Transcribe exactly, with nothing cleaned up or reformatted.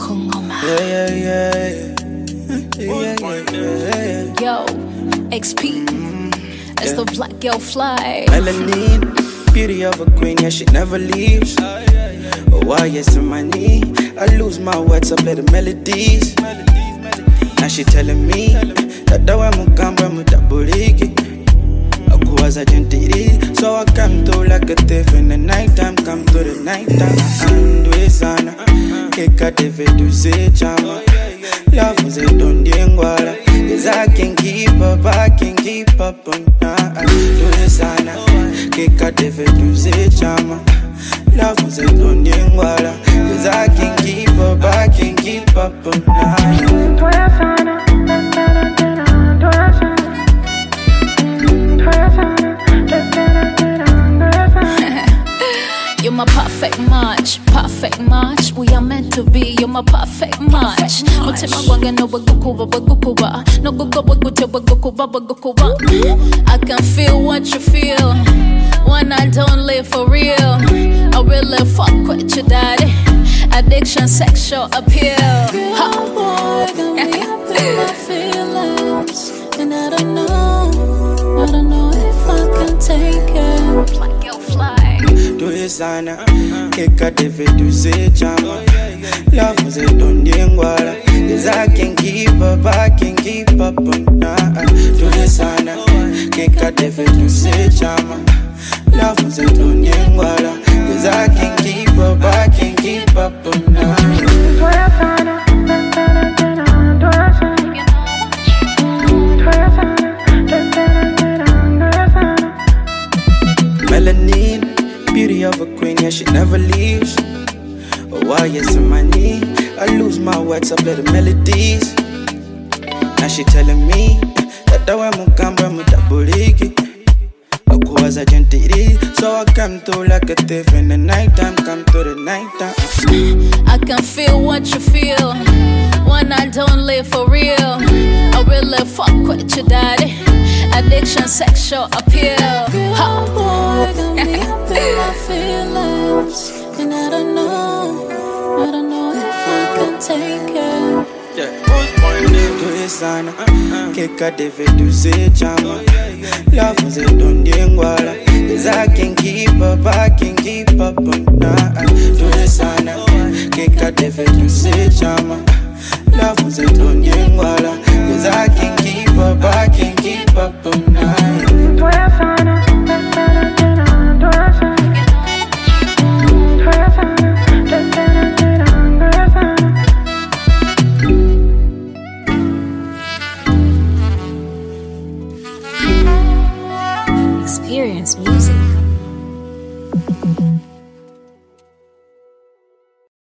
Yeah, yeah, yeah. Yeah, yeah, yeah, yeah. Yo, X P. It's the black girl fly. Melanin, beauty of a queen, yeah, she never leaves. Oh, why, yes, on my knee. I lose my words, I play the melodies. Now she telling me that the way mukamba mutabuliki. Akuwaza gentiri, so I come through like a thief in the nighttime. Come through the nighttime, and we sana. Keka deve du se chama. Love is a dondi ngwala. Cause I can keep up, I can keep up on night. Do sana. Keka deve du se chama. Love is a dondi ngwala. Cause I can keep up, I can keep up on night. You're my perfect match, perfect match. We are meant to be. You're my perfect match. Mutima wange no bagukuba bagukuba, no gugo baguto bagukuba bagukuba. I can feel what you feel when I don't live for real. I really fuck with you, daddy. Addiction, sexual appeal. Boy, got me up in my feelings, and I don't know, I don't know if I can take it. Black girl fly. Do it sana, keka deve du se chama. Love is a dondi ngwala. Cause I can keep up, I can keep up on night. Do it sana, keka deve du se chama. Love is a dondi ngwala. Cause I can keep up, I can keep up on night. Melanin, beauty of a queen, yeah, she never leaves. Oh, why, yes, on my knee. I lose my words, I play the melodies. Now she telling me that the way mukamba mutabuliki. Akuwaza gentiri, so I come through like a thief in the nighttime. Come through the nighttime. I can feel what you feel when I don't live for real. I really fuck with you, daddy. Addiction, sexual appeal. Boy, got me up in my feelings, and I don't know, I don't know if I can take it. Do it sana, keka deve du se chama. Love is a dondi ngwala. Cause I can keep up, I can keep up on night. Do it sana, keka deve du se chama. Love is a dondi ngwala. Cause I can keep up, I can keep up on night. Experience music.